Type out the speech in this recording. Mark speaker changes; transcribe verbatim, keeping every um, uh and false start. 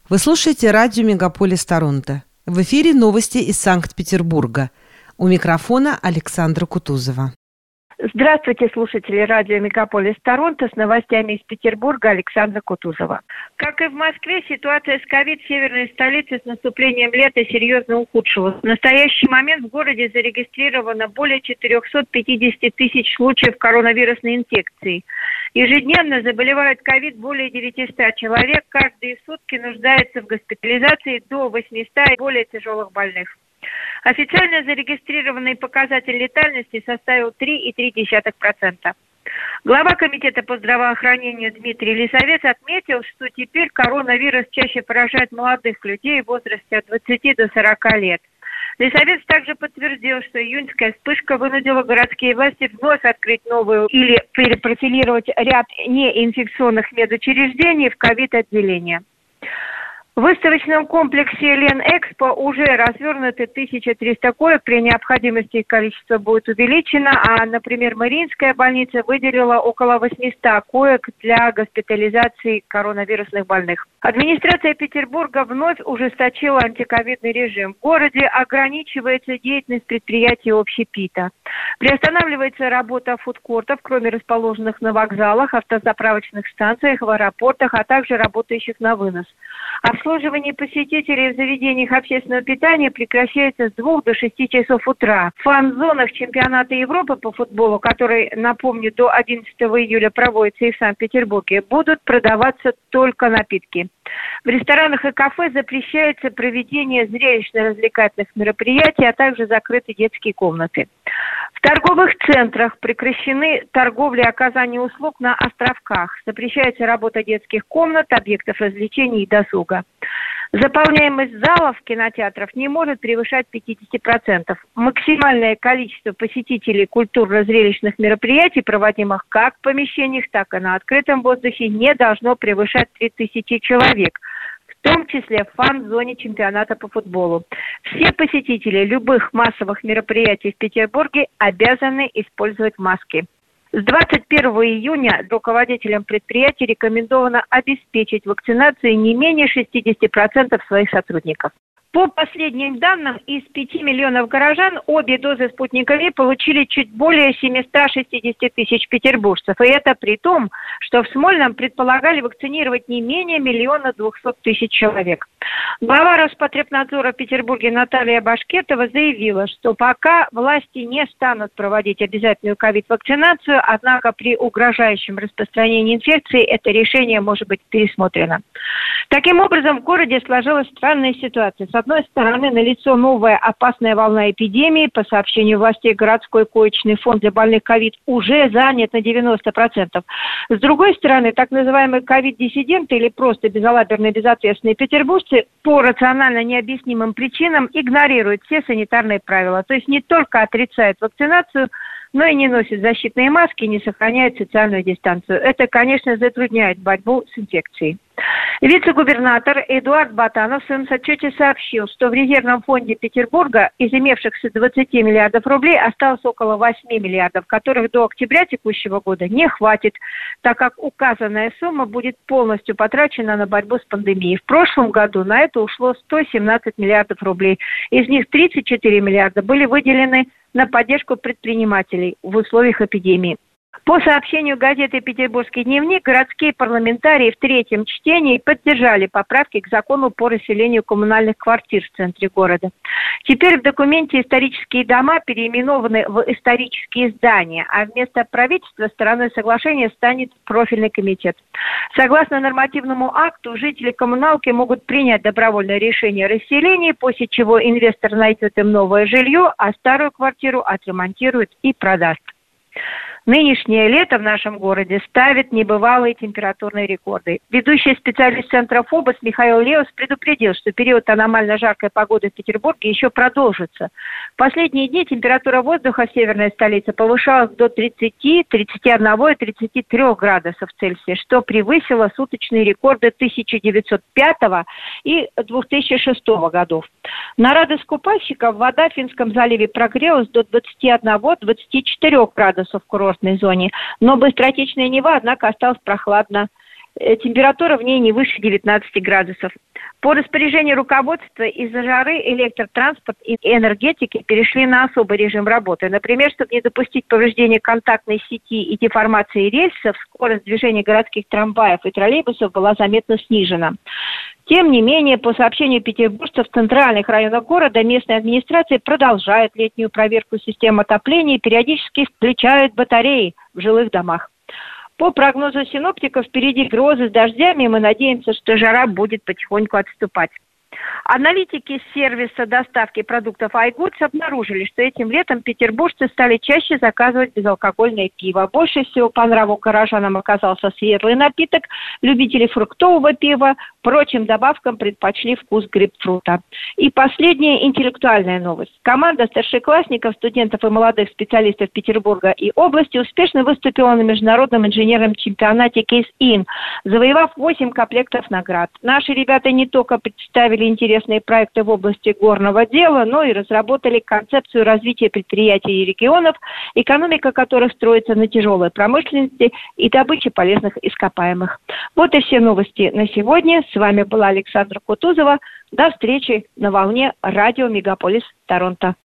Speaker 1: Вы слушаете радио «Мегаполис Торонто». В эфире новости из Санкт-Петербурга. У микрофона Александра Кутузова.
Speaker 2: Здравствуйте, слушатели радио «Мегаполис Торонто», с новостями из Петербурга Александра Кутузова. Как и в Москве, ситуация с ковид в северной столице с наступлением лета серьезно ухудшилась. В настоящий момент в городе зарегистрировано более четыреста пятьдесят тысяч случаев коронавирусной инфекции. Ежедневно заболевают ковид более девятисот человек, каждые сутки нуждается в госпитализации до восьмисот более тяжелых больных. Официально зарегистрированный показатель летальности составил три целых три десятых процента. Глава комитета по здравоохранению Дмитрий Лисовец отметил, что теперь коронавирус чаще поражает молодых людей в возрасте от двадцати до сорока лет. Лисовец также подтвердил, что июньская вспышка вынудила городские власти вновь открыть новую или перепрофилировать ряд неинфекционных медучреждений в ковид-отделение. В выставочном комплексе Ленэкспо уже развернуты тысяча триста коек, при необходимости их количество будет увеличено, а, например, Мариинская больница выделила около восьмисот коек для госпитализации коронавирусных больных. Администрация Петербурга вновь ужесточила антиковидный режим. В городе ограничивается деятельность предприятий общепита. Приостанавливается работа фудкортов, кроме расположенных на вокзалах, автозаправочных станциях, в аэропортах, а также работающих на вынос. Обслуживание посетителей в заведениях общественного питания прекращается с двух до шести часов утра. В фан-зонах чемпионата Европы по футболу, который, напомню, до одиннадцатого июля проводится и в Санкт-Петербурге, будут продаваться только напитки. В ресторанах и кафе запрещается проведение зрелищно-развлекательных мероприятий, а также закрыты детские комнаты. В торговых центрах прекращены торговля и оказание услуг на островках. Запрещается работа детских комнат, объектов развлечений и досуга. Заполняемость залов кинотеатров не может превышать пятьдесят процентов. Максимальное количество посетителей культурно-зрелищных мероприятий, проводимых как в помещениях, так и на открытом воздухе, не должно превышать три тысячи человек, в том числе в фан-зоне чемпионата по футболу. Все посетители любых массовых мероприятий в Петербурге обязаны использовать маски. С двадцать первого июня руководителям предприятий рекомендовано обеспечить вакцинацией не менее шестьдесят процентов своих сотрудников. По последним данным, из пяти миллионов горожан обе дозы «Спутника Ви» получили чуть более семьсот шестьдесят тысяч петербуржцев. И это при том, что в Смольном предполагали вакцинировать не менее миллиона двухсот тысяч человек. Глава Роспотребнадзора в Петербурге Наталья Башкетова заявила, что пока власти не станут проводить обязательную ковид-вакцинацию, однако при угрожающем распространении инфекции это решение может быть пересмотрено. Таким образом, в городе сложилась странная ситуация. С одной стороны, налицо новая опасная волна эпидемии. По сообщению властей, городской коечный фонд для больных ковид уже занят на девяносто процентов. С другой стороны, так называемые ковид-диссиденты или просто безалаберные, безответственные петербуржцы по рационально необъяснимым причинам игнорируют все санитарные правила. То есть не только отрицают вакцинацию, но и не носят защитные маски, не сохраняют социальную дистанцию. Это, конечно, затрудняет борьбу с инфекцией. Вице-губернатор Эдуард Батанов в своем отчете сообщил, что в резервном фонде Петербурга из имевшихся двадцати миллиардов рублей осталось около восьми миллиардов, которых до октября текущего года не хватит, так как указанная сумма будет полностью потрачена на борьбу с пандемией. В прошлом году на это ушло сто семнадцать миллиардов рублей. Из них тридцать четыре миллиарда были выделены на поддержку предпринимателей в условиях эпидемии. По сообщению газеты «Петербургский дневник», городские парламентарии в третьем чтении поддержали поправки к закону по расселению коммунальных квартир в центре города. Теперь в документе исторические дома переименованы в исторические здания, а вместо правительства стороной соглашения станет профильный комитет. Согласно нормативному акту, жители коммуналки могут принять добровольное решение о расселении, после чего инвестор найдет им новое жилье, а старую квартиру отремонтирует и продаст. Нынешнее лето в нашем городе ставит небывалые температурные рекорды. Ведущий специалист Центра ФОБОС Михаил Леус предупредил, что период аномально жаркой погоды в Петербурге еще продолжится. В последние дни температура воздуха в северной столице повышалась до тридцати, тридцати одного и тридцати трёх градусов Цельсия, что превысило суточные рекорды тысяча девятьсот пятого и две тысячи шестого годов. На радость купальщиков вода в Финском заливе прогрелась до двадцати одного - двадцати четырёх градусов в курортной зоне, но быстротечная Нева, однако, осталась прохладна. Температура в ней не выше девятнадцати градусов. По распоряжению руководства из-за жары электротранспорт и энергетики перешли на особый режим работы. Например, чтобы не допустить повреждения контактной сети и деформации рельсов, скорость движения городских трамваев и троллейбусов была заметно снижена. Тем не менее, по сообщению петербуржцев, в центральных районах города местная администрация продолжает летнюю проверку систем отопления и периодически включает батареи в жилых домах. По прогнозу синоптиков, впереди грозы с дождями, и мы надеемся, что жара будет потихоньку отступать. Аналитики сервиса доставки продуктов iGoods обнаружили, что этим летом петербуржцы стали чаще заказывать безалкогольное пиво. Больше всего по нраву горожанам оказался светлый напиток. Любители фруктового пива прочим добавкам предпочли вкус грейпфрута. И последняя интеллектуальная новость. Команда старшеклассников, студентов и молодых специалистов Петербурга и области успешно выступила на международном инженерном чемпионате Case-In, завоевав восемь комплектов наград. Наши ребята не только представили интересные проекты в области горного дела, но и разработали концепцию развития предприятий и регионов, экономика которых строится на тяжелой промышленности и добыче полезных ископаемых. Вот и все новости на сегодня. С вами была Александра Кутузова. До встречи на волне радио Мегаполис Торонто.